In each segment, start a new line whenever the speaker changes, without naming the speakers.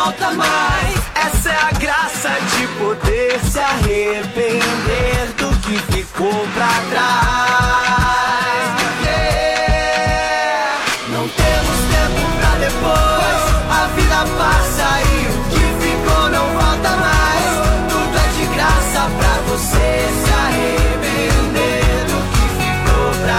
volta mais. Essa é a graça de poder se arrepender do que ficou pra trás. Não temos tempo pra depois, a vida passa e o que ficou não volta mais. Tudo é de graça pra você se arrepender do que ficou pra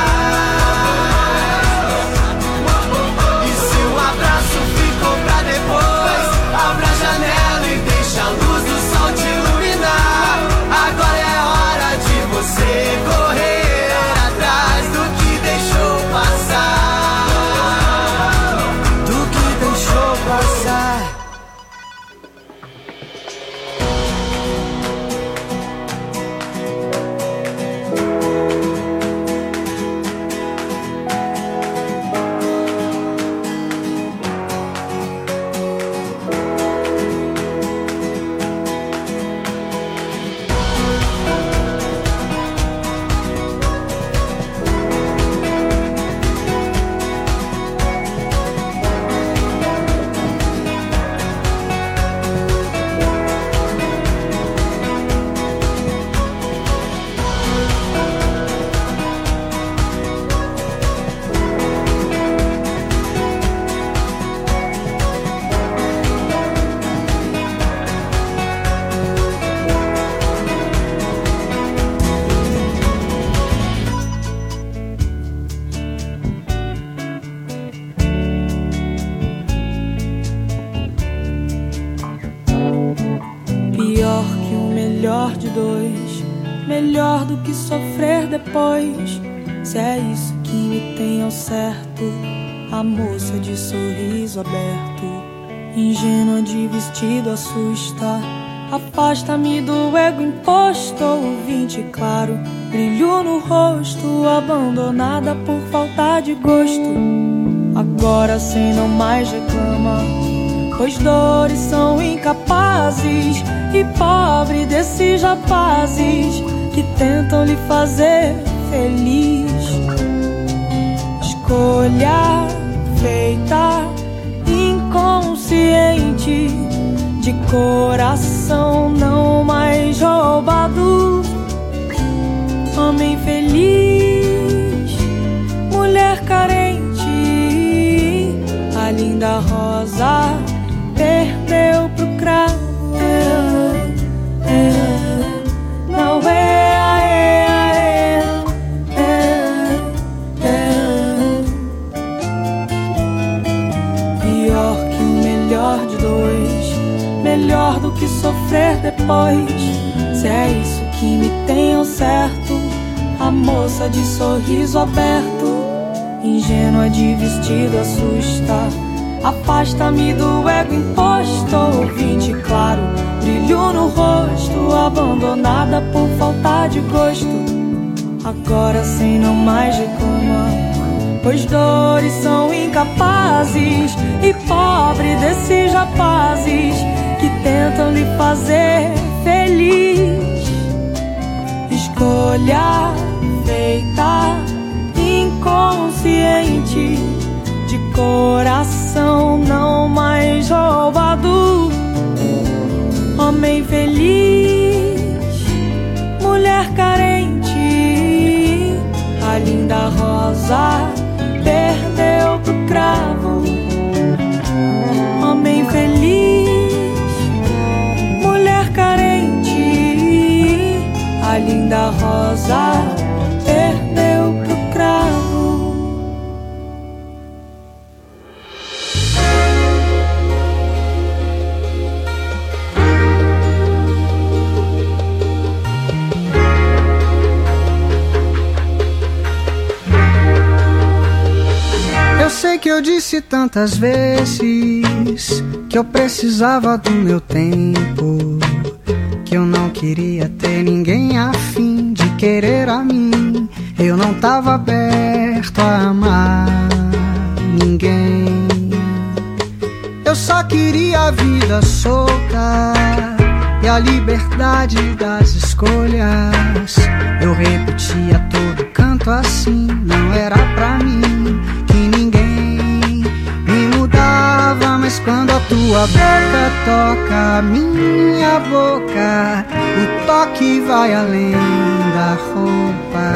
trás. E se um abraço ficou pra depois, abra a janela e deixa a luz do sol te iluminar. Agora é hora de você correr atrás do que deixou passar, do que deixou passar.
Pior que o melhor de dois, melhor do que sofrer depois. Se é isso que me tem ao certo, a moça de sorriso aberto, ingênua de vestido assusta. Afasta-me do ego imposto, ouvinte claro, brilho no rosto, abandonada por falta de gosto. Agora sem não mais reclama, pois dores são incapazes, e pobre desses rapazes que tentam lhe fazer feliz. Escolha feita inconsciente, de coração não mais roubado. Homem feliz, mulher carente, a linda rosa perdeu pro cravo. Não pior que o melhor de dois, melhor do que sofrer depois. Se é isso que me tem ao certo, a moça de sorriso aberto, ingênua de vestido assusta. Afasta-me do ego imposto, ouvinte claro, brilho no rosto, abandonada por falta de gosto. Agora sem não mais reclama, pois dores são incapazes, e pobre desses rapazes que tentam lhe fazer feliz. Escolha feita inconsciente, de coração não mais roubado. Homem feliz, mulher carente, a linda rosa perdeu pro cravo. Homem feliz, mulher carente, a linda rosa perdeu pro cravo.
Eu sei que eu disse tantas vezes que eu precisava do meu tempo, que eu não queria ter ninguém a fim de querer a mim. Eu não tava aberto a amar ninguém. Eu só queria a vida solta e a liberdade das escolhas. Eu repetia a todo canto assim, não era pra mim, que ninguém me mudava. Mas quando a tua boca toca a minha boca, o toque vai além da roupa.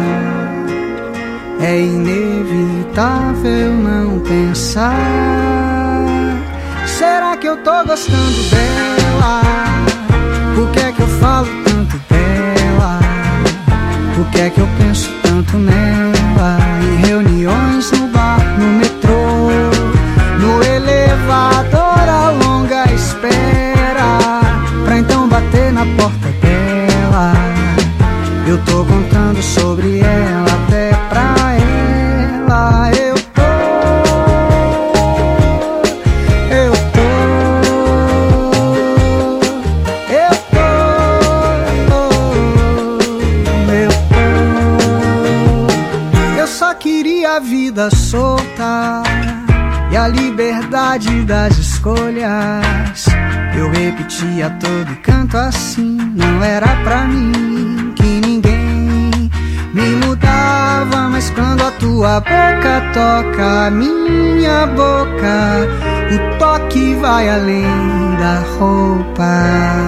É inevitável não pensar, será que eu tô gostando dela? Por que é que eu falo tanto dela? Por que é que eu penso tanto nela? Em reuniões no bar, no metrô, no elevador, a longa espera pra então bater na porta dela. Eu tô contando sobre ela até pra ela. Eu só queria a vida solta e a liberdade das escolhas. Eu repetia a todo canto assim, não era pra mim que ninguém me mudava. Mas quando a tua boca toca a minha boca, o toque vai além da roupa.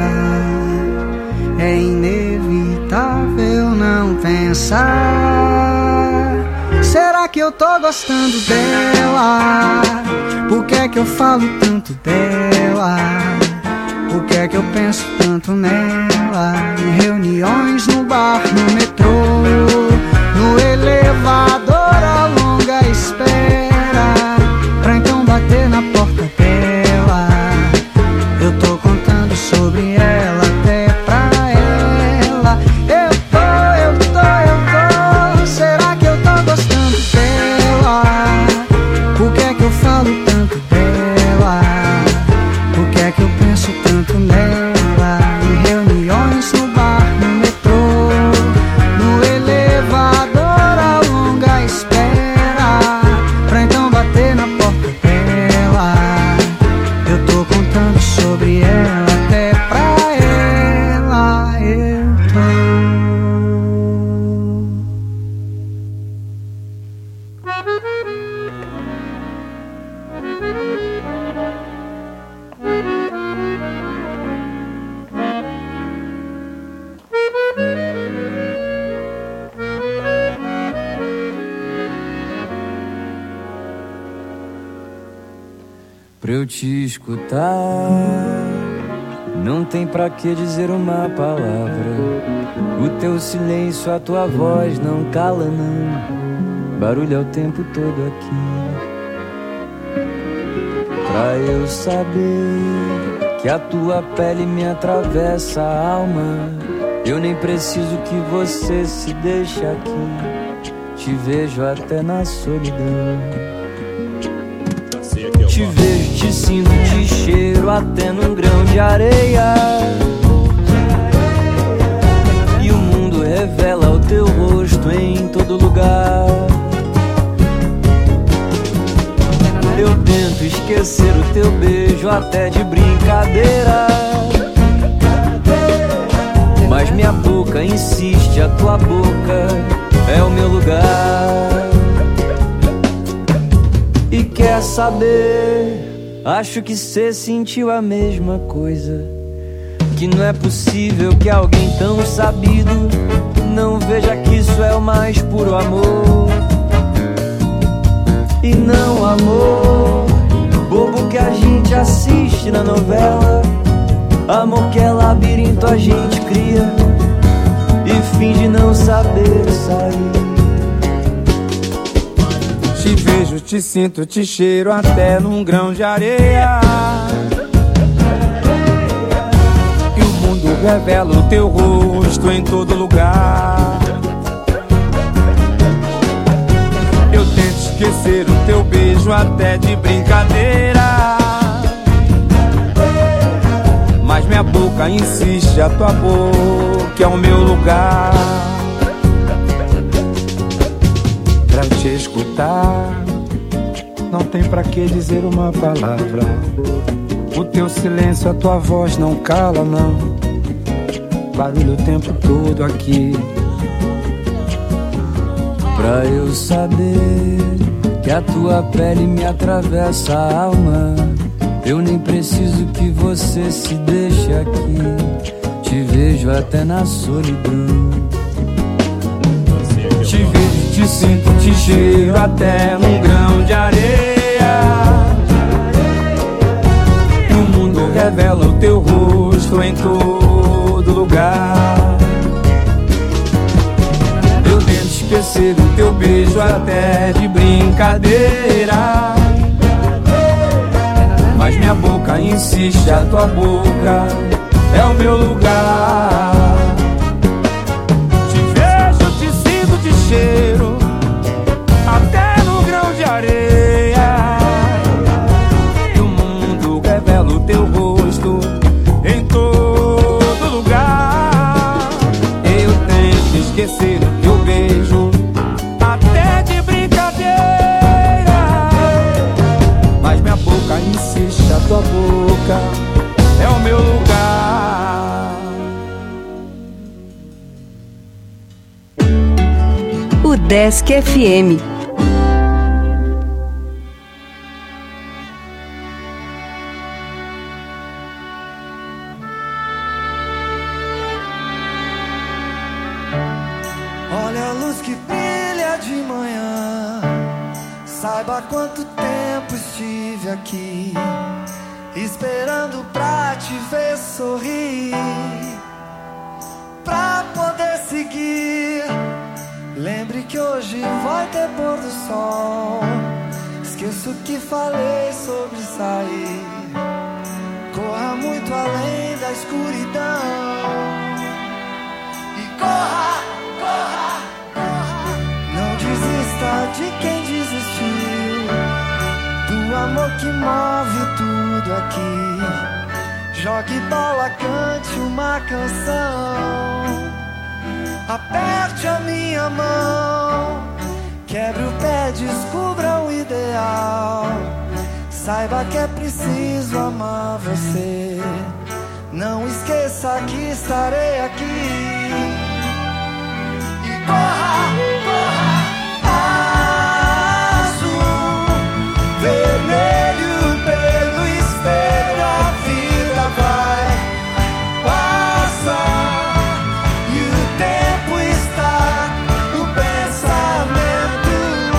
É inevitável não pensar, será que eu tô gostando dela? Por que é que eu falo tanto dela? Por que é que eu penso tanto nela? Em reuniões no bar, no metrô, no elevador, a longa espera pra então bater na porta dela. Eu tô contando sobre ela até pra ela. Eu tô, será que eu tô gostando dela? Por que é que eu falo tanto dela? Por que é que eu penso tanto nela? Em reuniões no bar, no metrô, no elevador, a longa espera pra então bater na porta dela. Eu tô contando sobre ela até pra ela. Eu tô.
Pra eu te escutar, não tem pra que dizer uma palavra. O teu silêncio, a tua voz não cala não. Barulho é o tempo todo aqui. Pra eu saber que a tua pele me atravessa a alma, eu nem preciso que você se deixe aqui. Te vejo até na solidão. Te vejo, te sinto, te cheiro até num grão de areia. E o mundo revela o teu rosto em todo lugar. Eu tento esquecer o teu beijo até de brincadeira, mas minha boca insiste, a tua boca é o meu lugar. E quer saber, acho que cê sentiu a mesma coisa, que não é possível que alguém tão sabido não veja que isso é o mais puro amor. E não amor bobo que a gente assiste na novela, amor que é labirinto a gente cria e finge não saber sair.
Te vejo, te sinto, te cheiro até num grão de areia. E o mundo revela o teu rosto em todo lugar. Eu tento esquecer o teu beijo até de brincadeira, mas minha boca insiste, a tua boca é o meu lugar. Pra te escutar, não tem pra que dizer uma palavra. O teu silêncio, a tua voz não cala não. Barulho o tempo todo aqui.
Pra eu saber que a tua pele me atravessa a alma, Eu nem preciso que você se deixe aqui. Te vejo até na solidão. Te vejo, te sinto, te cheiro até num grão de areia. O mundo revela o teu rosto em todo lugar. Eu tento esquecer o teu beijo até de brincadeira, mas minha boca insiste, a tua boca é o meu lugar. Te vejo, te sinto, te cheiro até no grão de areia. E o mundo revela o teu rosto em todo lugar. Eu tento esquecer o teu beijo até de brincadeira, mas minha boca insiste, a tua boca é o meu lugar.
Udesc FM.
Olha a luz que brilha de manhã. Saiba quanto tempo estive aqui, esperando pra te ver sorrir, pra poder seguir. Lembre que hoje vai ter pôr do sol. Esqueço que falei sobre sair. Corra muito além da escuridão. E corra, corra, corra. Não desista de quem desistiu, do amor que move tudo aqui. Jogue bola, cante uma canção. Aperte a minha mão. Quebre o pé, descubra o ideal. Saiba que é preciso amar você. Não esqueça que estarei aqui. E corra, corra. Azul, vermelho pelo espelho. A vida vai, passa, e o tempo está no pensamento.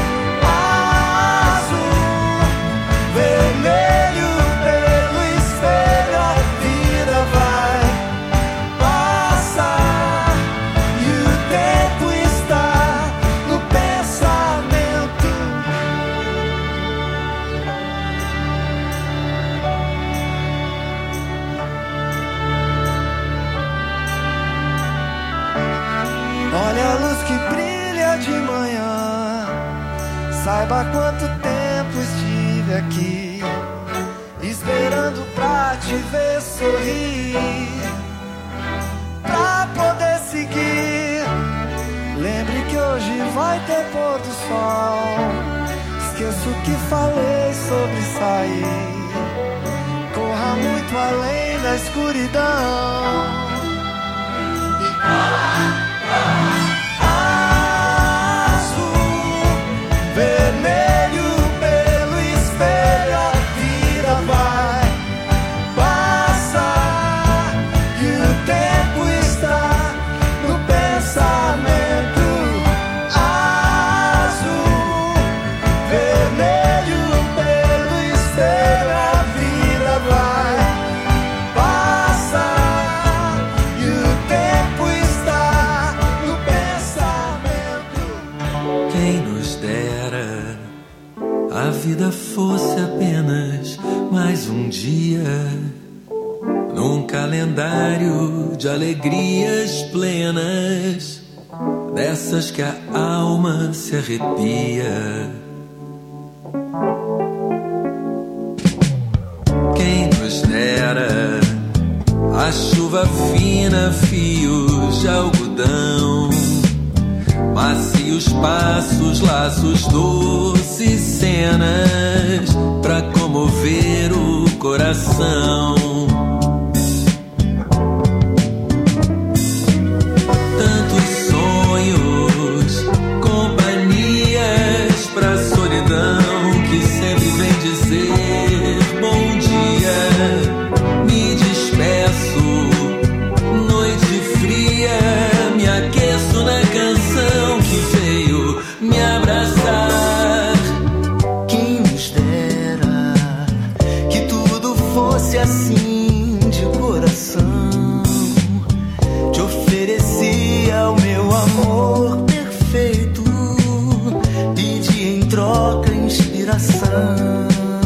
Azul, vermelho pelo espelho. A vida vai, passa, e o tempo está no pensamento. Olha a luz que brilha de manhã. Saiba quanto tempo estive aqui, esperando pra te ver sorrir, pra poder seguir. Lembre que hoje vai ter pôr do sol. Esqueço que falei sobre sair. Corra muito além da escuridão. Azul, vermelho pelo espelho. A vida vai, passa, e o tempo está no pensamento. Azul, vermelho pelo espelho. A vida vai, passa, e o tempo está no pensamento.
Quem nos dera a vida fosse apenas mais um dia num calendário de alegrias plenas, dessas que a alma se arrepia. Quem nos dera a chuva fina, fios de algodão, macios passos, laços, doces cenas pra comover o coração. Tantos sonhos, companhias pra solidão que sempre vem dizer bom dia.
amor perfeito, pedi em troca inspiração.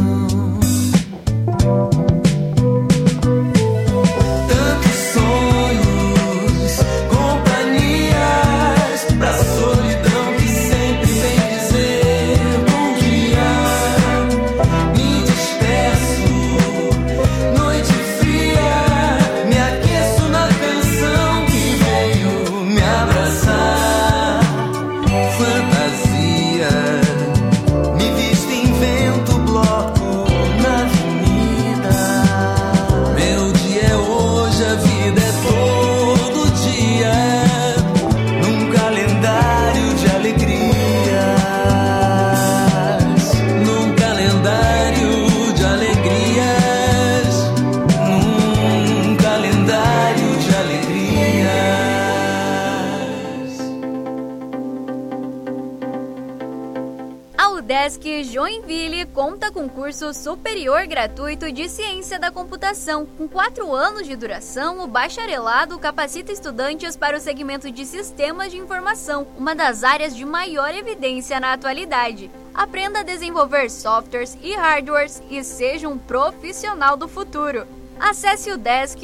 UDESC Joinville conta com curso superior gratuito de Ciência da Computação. Com 4 anos de duração, o bacharelado capacita estudantes para o segmento de Sistemas de Informação, uma das áreas de maior evidência na atualidade. Aprenda a desenvolver softwares e hardwares e seja um profissional do futuro. Acesse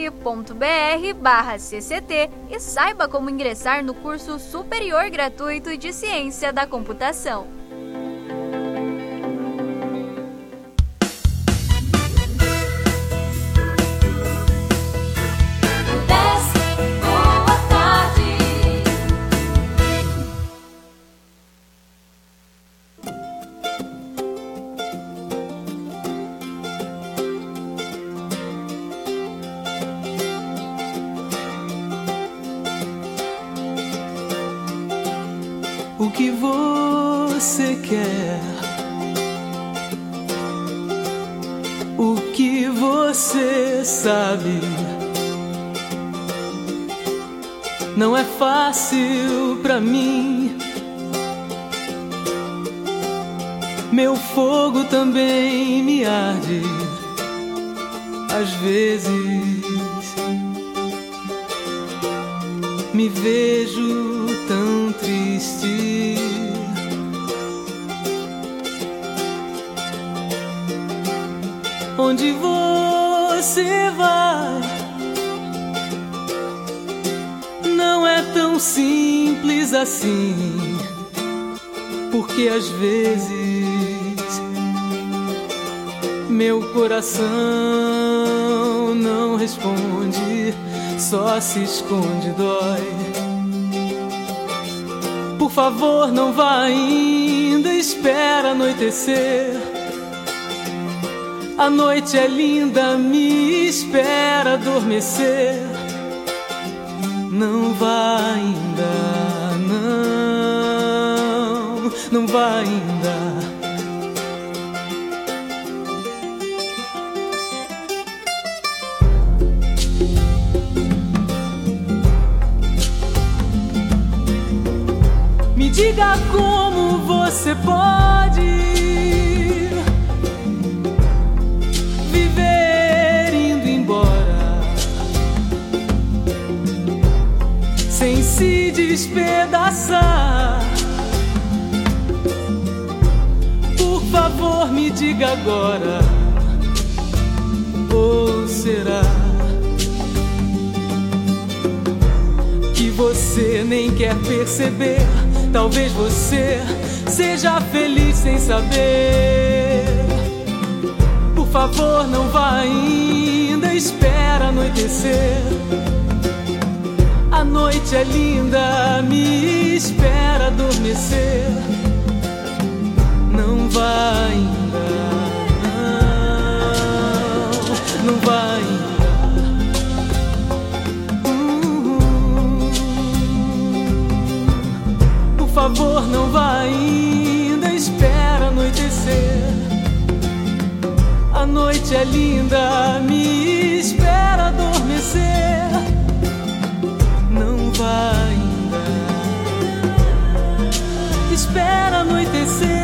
udesc.br/cct e saiba como ingressar no curso superior gratuito de Ciência da Computação.
O que você quer? O que você sabe? Não é fácil pra mim. Meu fogo também me arde. Às vezes me vejo tão triste. Onde você vai? Não é tão simples assim, porque às vezes meu coração não responde, só se esconde, dói. Por favor, não vá ainda, espera anoitecer. A noite é linda, me espera adormecer. Não vá ainda, não vá ainda. Me diga como você pode viver indo embora sem se despedaçar. Por favor, me diga agora. Ou será que você nem quer perceber? Talvez você seja feliz sem saber. Por favor, não vá ainda, espera anoitecer. A noite é linda, me espera adormecer. Não vá ainda, não vá ainda. Por favor, não vá ainda, espera anoitecer. A noite é linda, me espera adormecer. Não vá ainda, espera anoitecer.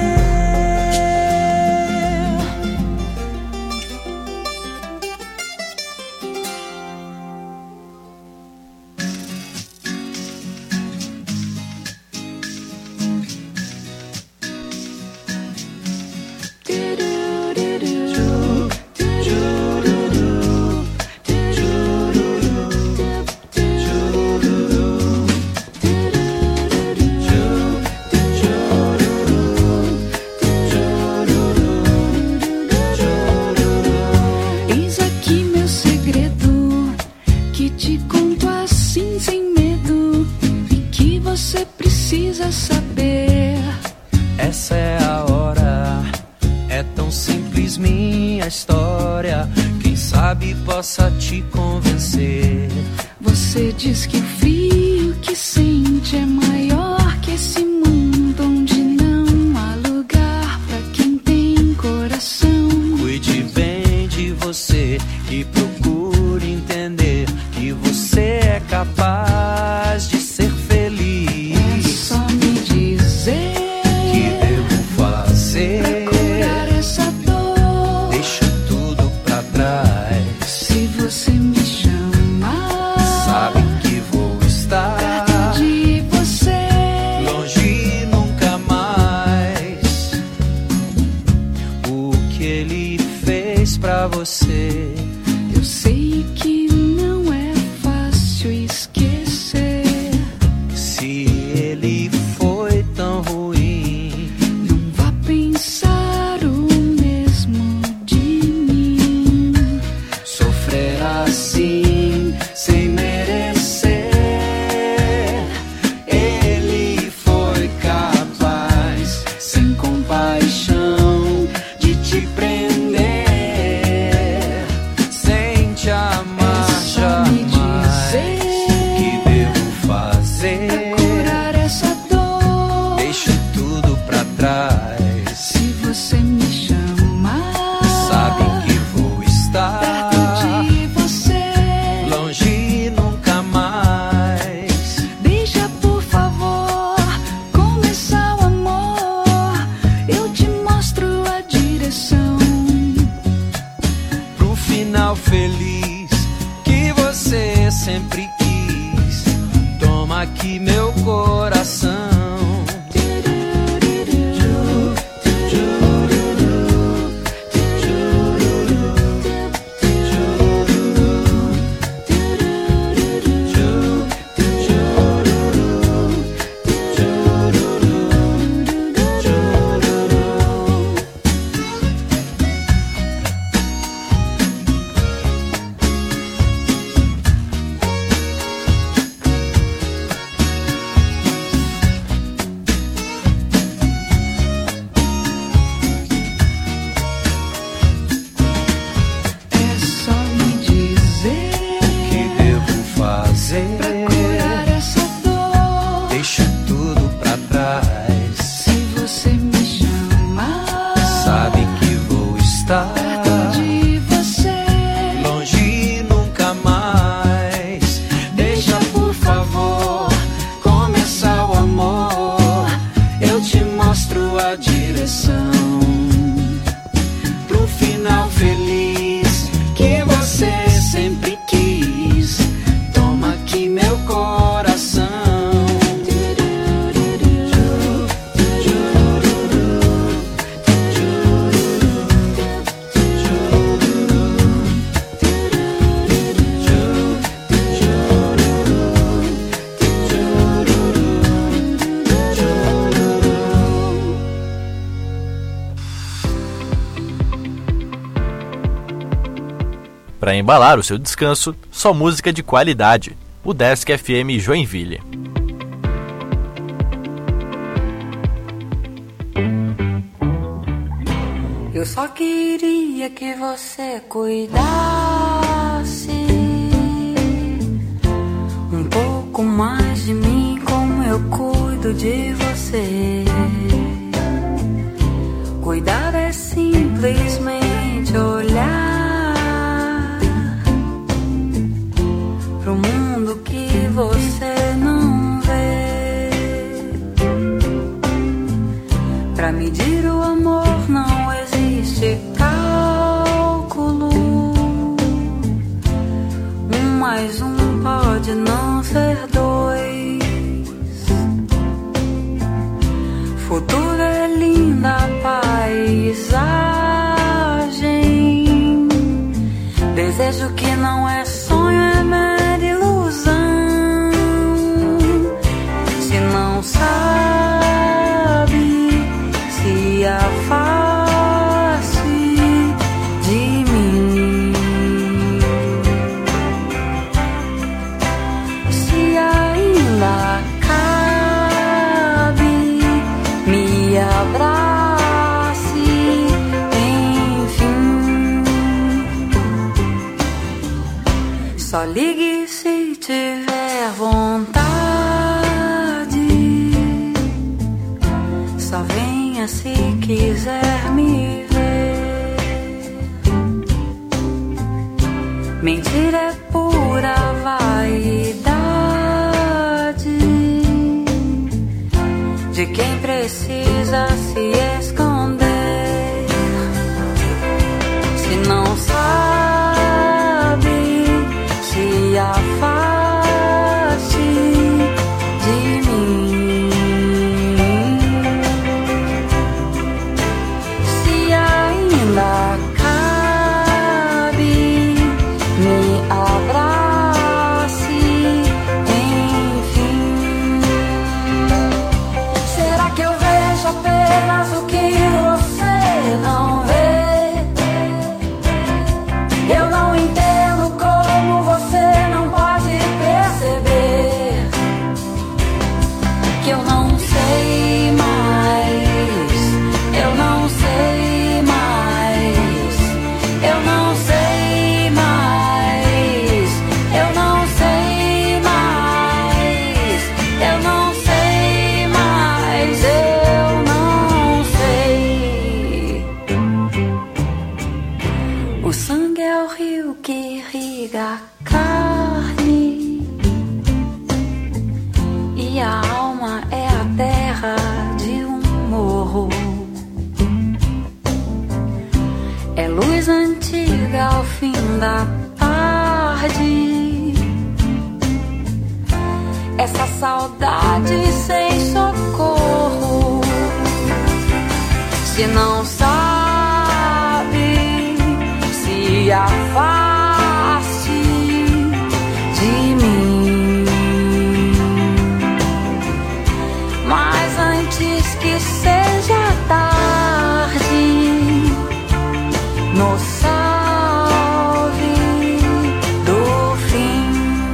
possa te convencer.
Você diz que o frio que sente é maior que esse mundo onde não há lugar pra quem tem coração.
Cuide bem de você e procure entender que você é capaz de ser feliz.
É só me dizer
que devo fazer
pra curar essa dor.
Deixo tudo pra trás.
Se você me chamar,
sabe que vou estar
perto de você,
longe nunca mais. O que ele fez pra você,
eu sei que não é fácil esquecer.
se ele foi tão ruim,
Não vá pensar o mesmo de mim.
sofrer assim sem merecer. Ele foi capaz, sem compaixão, de te prender, sem te amar
Só me
jamais. O que devo fazer?
Pra curar essa dor,
Deixo tudo pra trás.
se você me chamar,
Sabe que vou estar
perto de você.
longe nunca mais.
Deixa, por favor, começar o amor. Eu te mostro a direção.
Pro final feliz que você sempre quis. Toma aqui meu coração.
É só me dizer
Que devo fazer?
pra curar essa dor.
Deixo tudo pra trás.
Se você me chamar,
Sabe que vou estar
perto de você.
longe nunca mais. Deixa, por favor, começar o amor. Eu te mostro a direção. Pro final feliz que você sempre quis. Toma aqui meu coração.
Para embalar o seu descanso, só música de qualidade. O Desk FM Joinville.
Eu só queria que você cuidasse um pouco mais de mim, como eu cuido de você. Cuidar é simplesmente olhar pro mundo que você não vê. Pra medir o amor não existe cálculo. 1 mais 1 pode não ser 2. Futuro é linda paisagem. Desejo que não é sonho, é mera ilusão. Se não sabe, se afaste de mim. Se ainda cabe, me abrace, enfim. Só ligue se tiver vontade. Só venha se quiser me ver. Mentira é pura vaidade de quem precisa se esconder. Se não sabe, se afaste de mim. Se ainda cabe, me abrace, enfim. Será que eu vejo apenas o que você não vê? Eu não entendo como você não pode perceber que eu não sei mais, eu não sei mais, eu não sei mais, eu não sei mais, eu não sei mais, eu não sei. O sangue é o rio que irriga a carne e a alma é a terra de um morro. É luz antiga ao fim da tarde, essa saudade sem socorro. Se não sabe, se afaste de mim. Mas antes que seja tarde, nos salve do fim.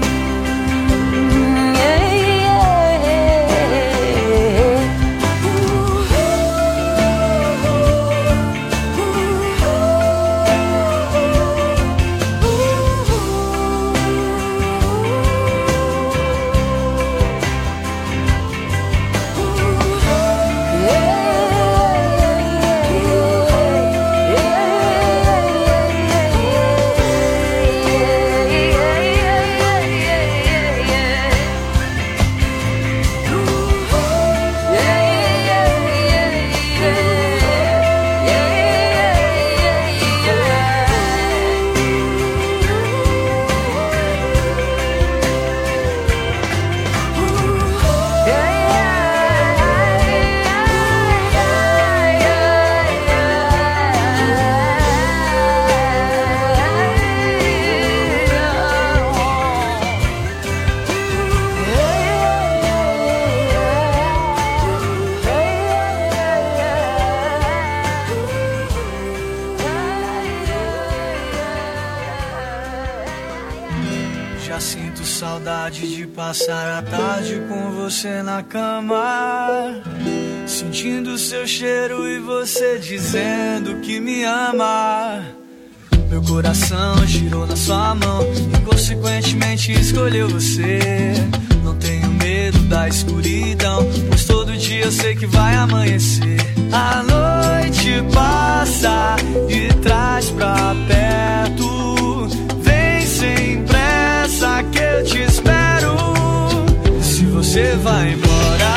Já sinto saudade de passar a tarde com você na cama, sentindo seu cheiro e você dizendo que me ama. Meu coração girou na sua mão e consequentemente escolheu você. Não tenho medo da escuridão, pois todo dia eu sei que vai amanhecer. A noite passa e traz pra perto, vem sem pressa que eu te espero. Se você vai embora,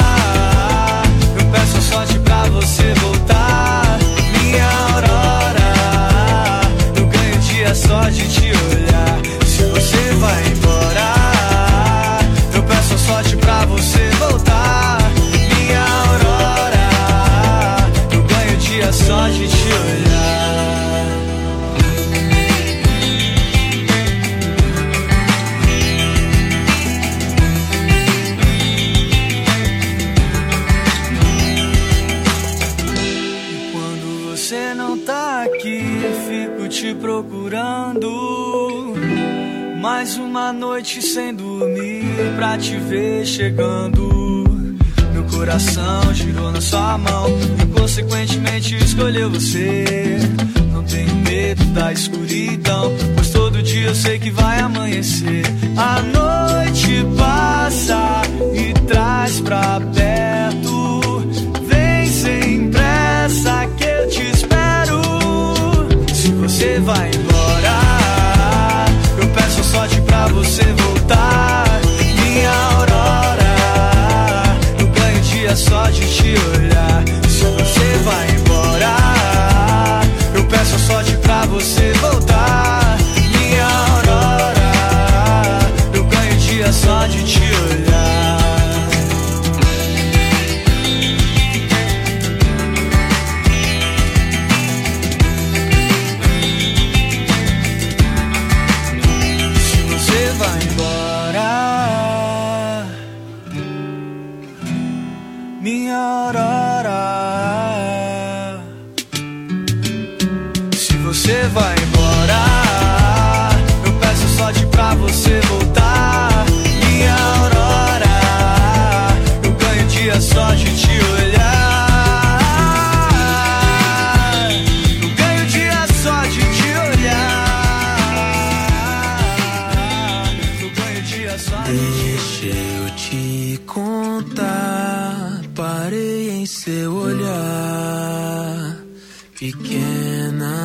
eu peço a sorte pra você voltar. Minha aurora, eu ganho dia só de te olhar. Se você vai embora, eu peço a sorte pra você voltar. Minha aurora, eu ganho dia só de te olhar. Você não tá aqui, fico te procurando. Mais uma noite sem dormir pra te ver chegando. Meu coração girou na sua mão e consequentemente escolheu você. Não tenho medo da escuridão, pois todo dia eu sei que vai amanhecer. A noite passa e traz pra perto. Vem sem pressa que eu te espero. Se você vai embora, eu peço sorte pra você voltar. Minha aurora, eu ganho dia só de te olhar. Se você vai embora, eu peço sorte pra você voltar. Minha aurora, eu ganho dia só de te olhar. Se você vai embora, minha aurora, se você vai embora, eu peço sorte pra você voltar. Minha aurora, eu ganho dia só de te olhar. Eu ganho dia só de te olhar. Eu ganho dia só de te olhar.
Deixa eu te contar, parei em seu olhar, pequena.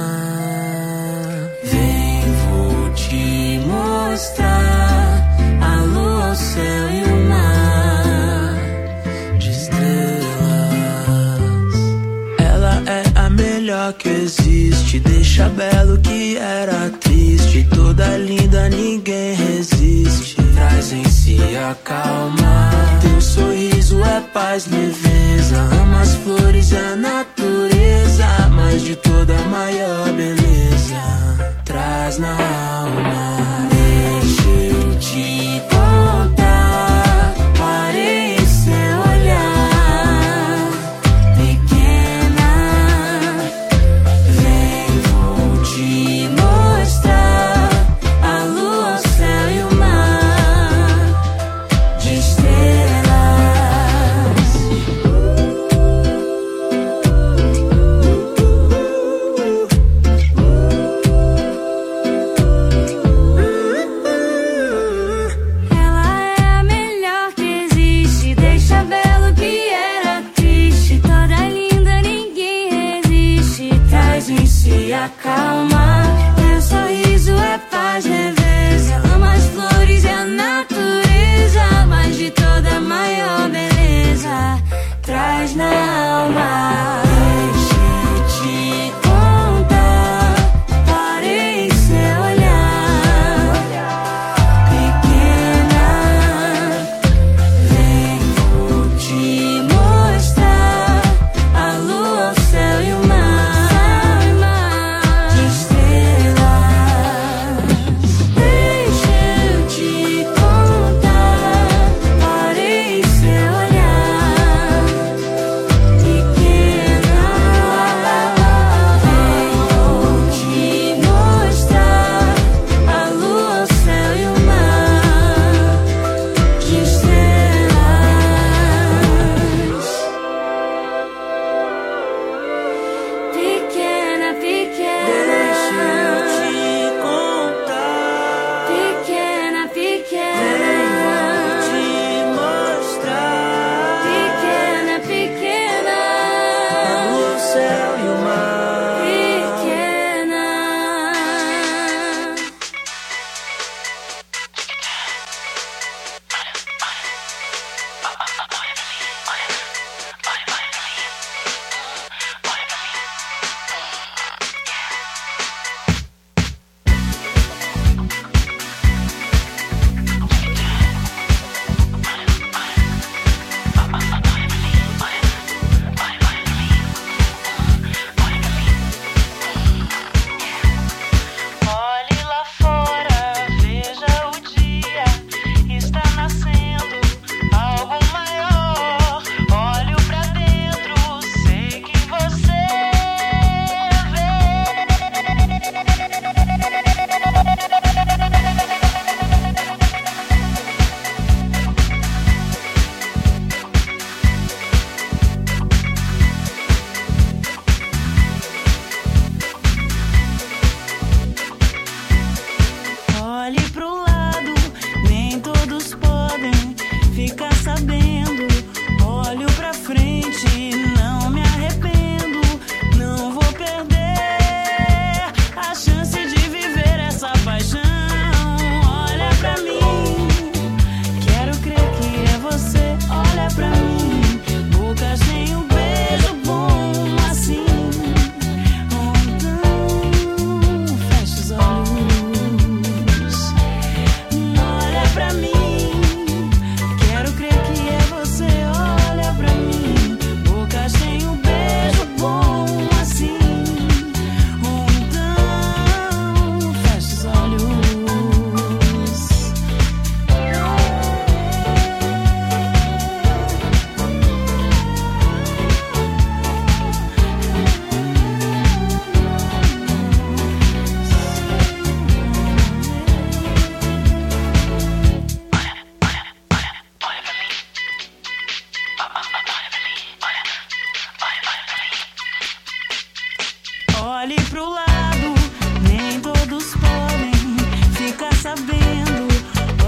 Vem, vou te mostrar a lua, o céu e o mar de estrelas. Ela é a melhor que existe, deixa belo que era triste. Toda linda, ninguém resiste, traz em si a calma. Teu sorriso é paz, leveza, ama as flores e a natureza, mas de toda a maior beleza traz na alma. Deixa eu te contar, parei em seu olhar, pequena. Vem, vou te mostrar a lua, o céu e o mar de estrelas.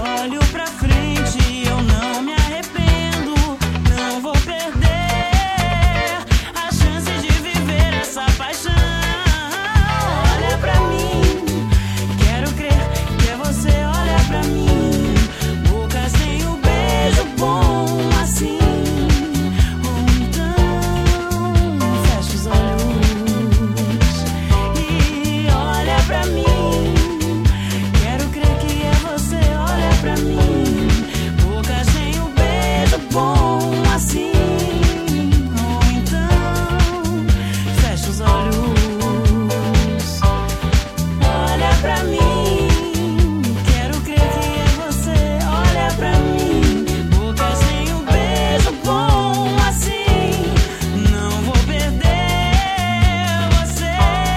olho pra frente, eu não me arrependo, não vou perder a chance de viver essa paixão. Olha pra mim, quero crer que é você, olha pra mim. Boca sem o beijo bom assim, ou então fecha os olhos e olha pra mim. Quero crer que é você, olha pra mim. Boca sem o beijo bom assim, ou então fecha os olhos. Olha pra mim, quero crer que é você, olha pra mim. Boca sem o beijo bom assim, não vou perder você.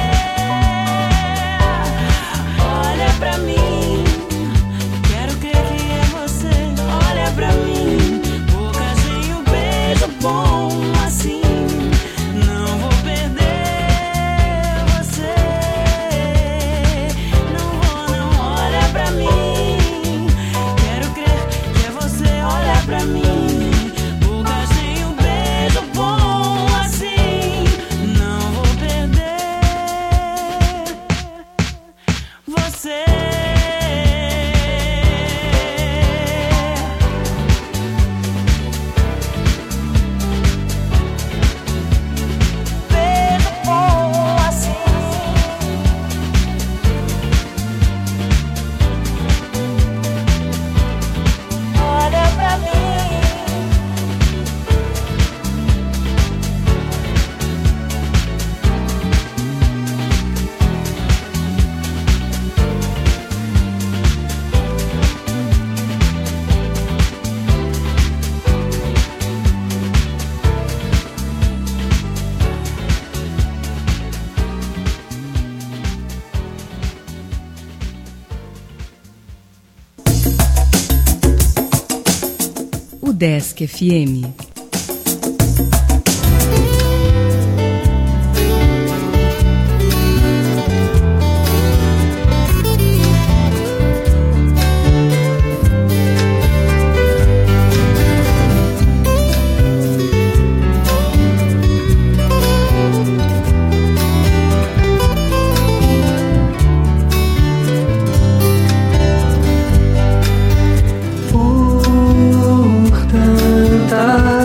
Olha pra mim, quero crer que é você, olha pra mim. Boca sem o beijo bom assim, não vou perder você. Não vou, não, olha pra mim. Quero crer que é você, olha pra mim. Boca sem o beijo bom assim, não vou perder você. Beijo bom assim, olha pra mim.
Udesc FM.
Por tantas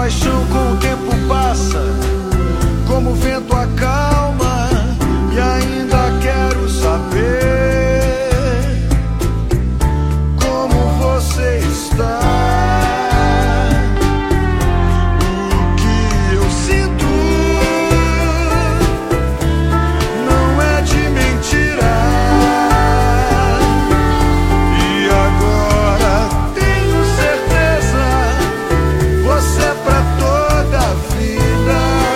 paixão com o tempo passa, como o vento acalma, e ainda quero saber como você está. O que eu sinto não é de mentira, e agora tenho certeza, você é pra toda a vida,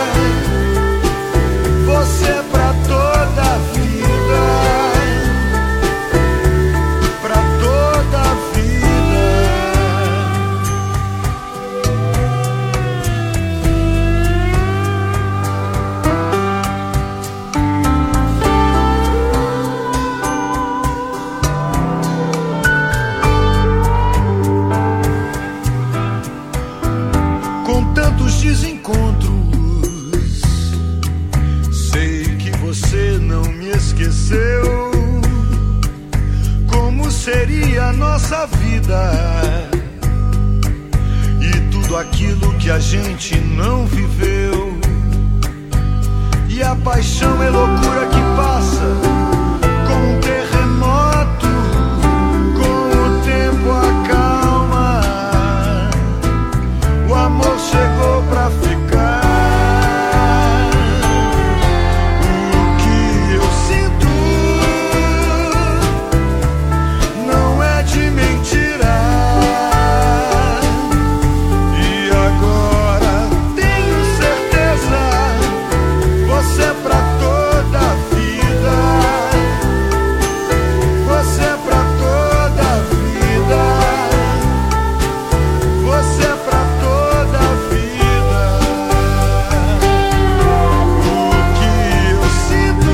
você é pra toda a vida, pra toda a vida. Com tantos desencontros, sei que você não me esqueceu. Como seria a nossa vida e tudo aquilo que a gente não viveu? E a paixão é loucura que passa como um terremoto, com o tempo acalma. O amor chegou pra ficar. O que eu sinto não é de mentira, e agora tenho certeza, você é pra toda a vida, você é pra toda a vida, você é pra toda a vida. O que eu sinto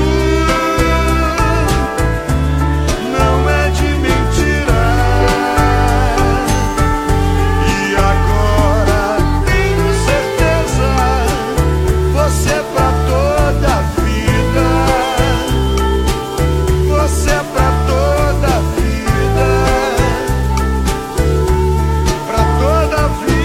não é de mentira, e agora tenho certeza, você é pra toda a vida, você é pra toda a vida, pra toda a vida.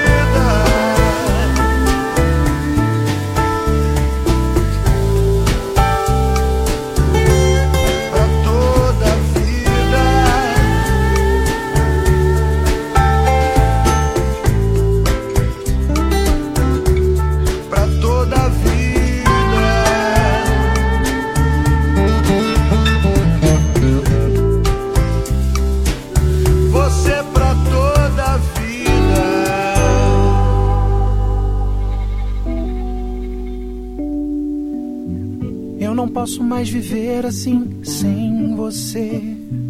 Pra toda a vida, pra toda a vida. Você pra toda a vida.
Eu não posso mais viver assim sem você.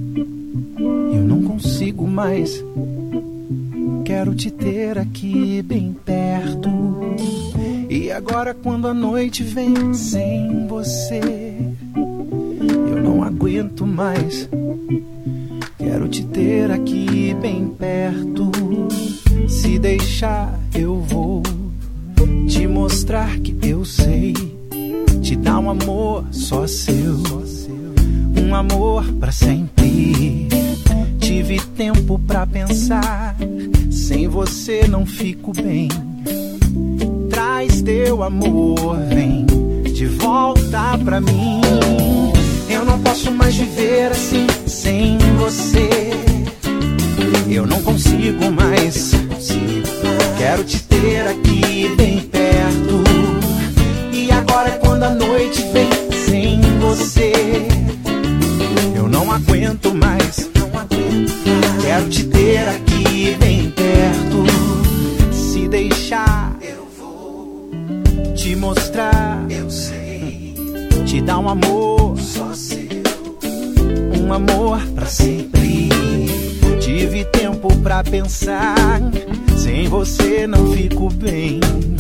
Eu não consigo mais. Quero te ter aqui bem perto. E agora quando a noite vem sem você, eu não aguento mais. Quero te ter aqui bem perto. Se deixar eu vou te mostrar que eu sei te dar um amor só seu, um amor pra sempre. Tive tempo pra pensar, sem você não fico bem. Traz teu amor, vem de volta pra mim. Eu não posso mais viver assim sem você. Eu não consigo mais. Quero te ter aqui bem perto. E agora quando a noite vem sem você, eu não aguento mais. Quero te ter aqui bem perto. Se deixar eu vou te mostrar, eu sei, te dar um amor só seu, um amor pra sempre. Tive tempo pra pensar, sem você não fico bem.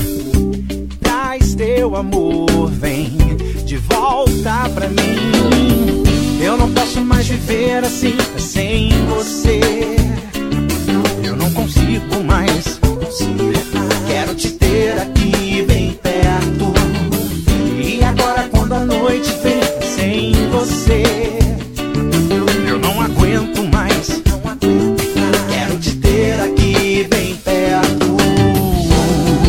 Traz teu amor, vem de volta pra mim. Eu não posso mais viver assim sem você. Eu não consigo mais. Quero te ter aqui bem perto. E agora quando a noite vem sem você, eu não aguento mais. Quero te ter aqui bem perto.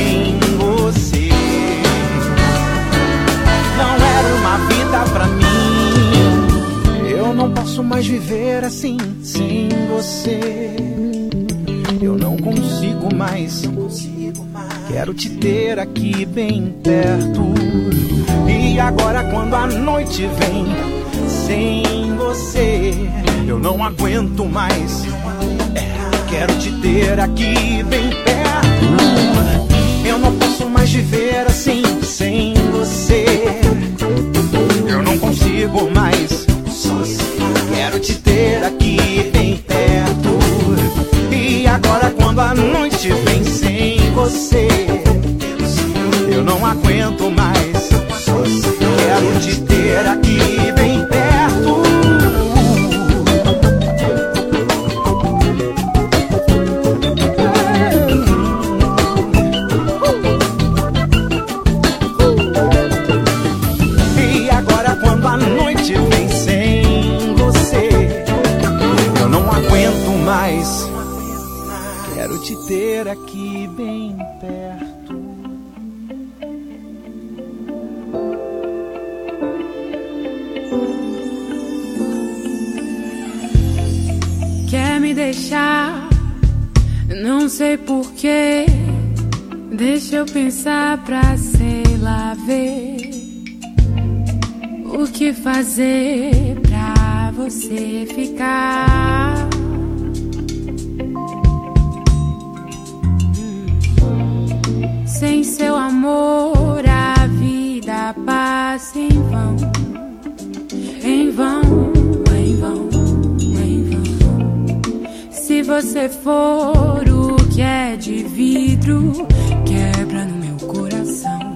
sem você. Não era uma vida pra mim. Eu não posso mais viver assim sem você. Eu não consigo mais. Quero te ter aqui bem perto. E agora quando a noite vem sem você, eu não aguento mais. Quero te ter aqui bem perto. Eu não posso mais viver assim sem você. Eu não consigo mais. Quero te ter aqui bem perto. E agora quando a noite vem sem você, eu não aguento mais. Quero te ter aqui bem perto. E agora quando a noite vem sem você, eu não aguento mais. Quero te ter aqui bem perto.
Quer me deixar? Não sei porquê. Deixa eu pensar pra, sei lá, ver o que fazer pra você ficar. Sem seu amor a vida passa em vão. Em vão, em vão, em vão. Se você for o que é de vidro, quebra no meu coração.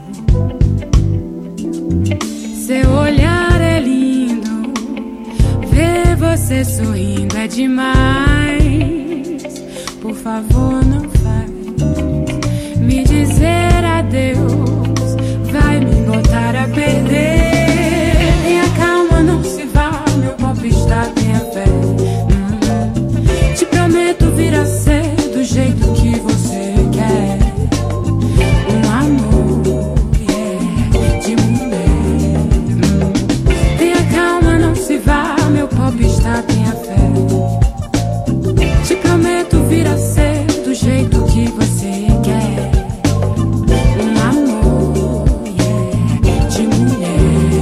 Seu olhar é lindo, ver você sorrindo é demais. Por favor, não faz me dizer adeus, vai me botar a perder. Tenha calma, não se vá, meu popstar, tenha fé. Te prometo vir a ser do jeito que você quer. Um amor, yeah, de mulher. Tenha calma, não se vá, meu popstar, tenha fé. Te prometo vir a ser do jeito que você quer. Um amor, yeah, de mulher.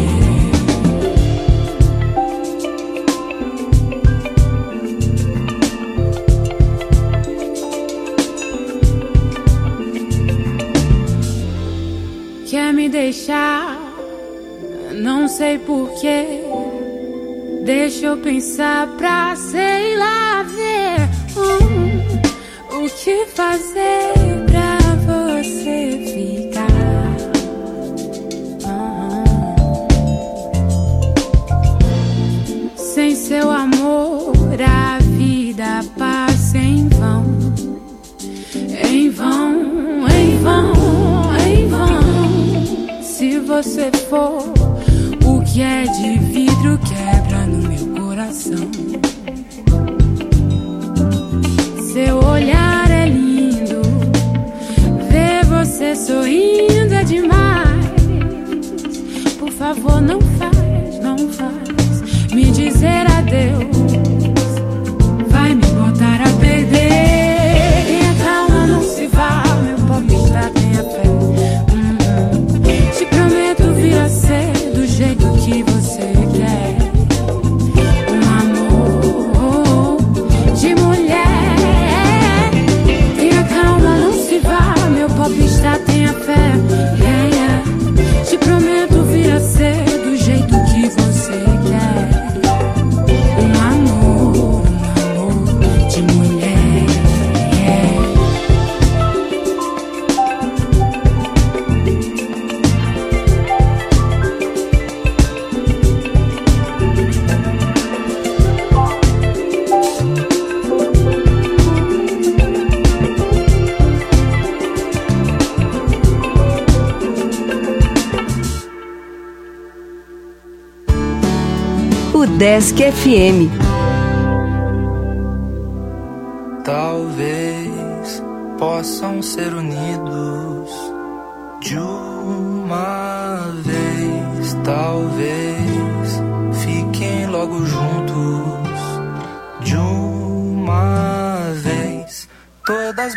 Quer me deixar? Não sei porquê. Deixa eu pensar pra, sei lá, ver o que fazer pra você ficar. Sem seu amor a vida passa em vão. Em vão, em vão, em vão. Se você for o que é de vidro, quebra no meu coração. Seu olhar é lindo, ver você sorrindo é demais. Por favor, não faz, não faz me dizer adeus, vai me botar a perder. Tenha calma, não se vá, meu popstar, tenha fé. Te prometo vir a ser do jeito que você quer. Um amor de mulher. Tenha calma, não se vá, meu popstar, tenha fé. Yeah, yeah. Te prometo vir a ser do jeito que você quer. Um amor de mulher. Yeah.
Desk FM.
Talvez possam ser unidos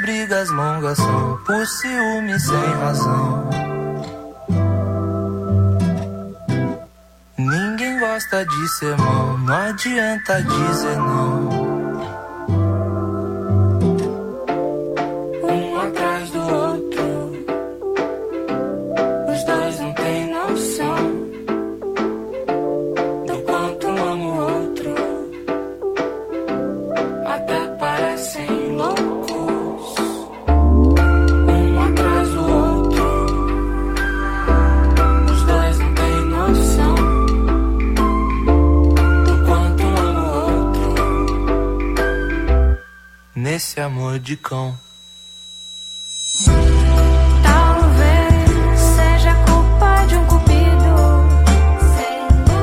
brigas longas são por ciúme sem razão. Ninguém gosta de sermão, não adianta dizer não. Um atrás do outro, os dois não têm noção do quanto um ama o outro. Até parecem loucos, um atrás do outro, os dois não têm noção do quanto um ama o outro. Nesse amor de cão.
Talvez seja culpa de um cupido sem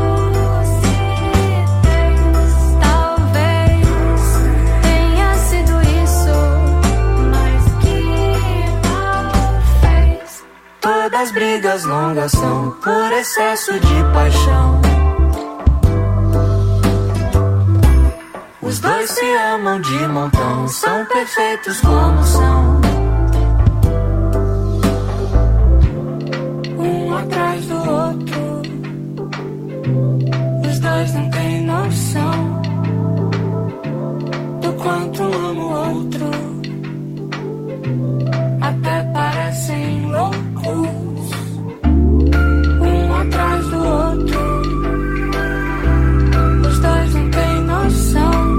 lucidez. Talvez tenha sido isso, mas que mal fez.
Todas as brigas longas são por excesso de paixão. Os dois se amam de montão, são perfeitos como são. Um atrás do outro, os dois não têm noção do quanto um ama o outro. Até parecem loucos, um atrás do outro, os dois não têm noção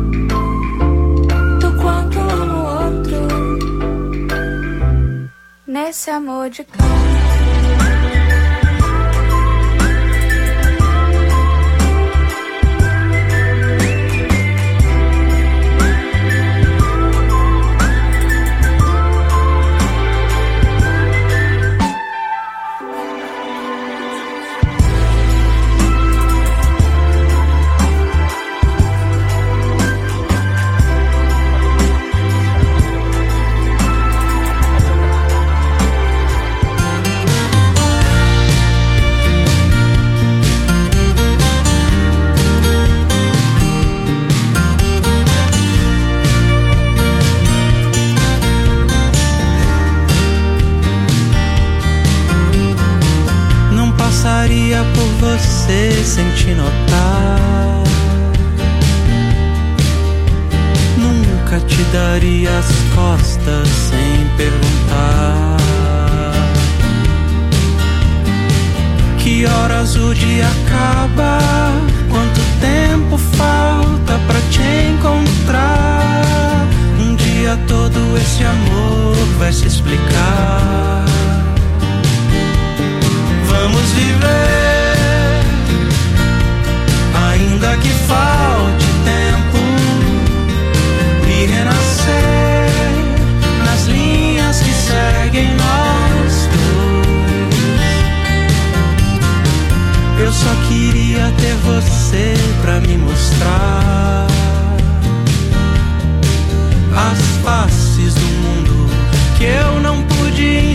do quanto um ama o outro. Nesse amor de cão. Passaria por você sem te notar. Nunca te daria as costas sem perguntar. Que horas o dia acaba? Quanto tempo falta pra te encontrar? Um dia todo esse amor vai se explicar. Vamos viver, ainda que falte tempo, e renascer nas linhas que seguem nós dois. Eu só queria ter você pra me mostrar as faces do mundo que eu não pude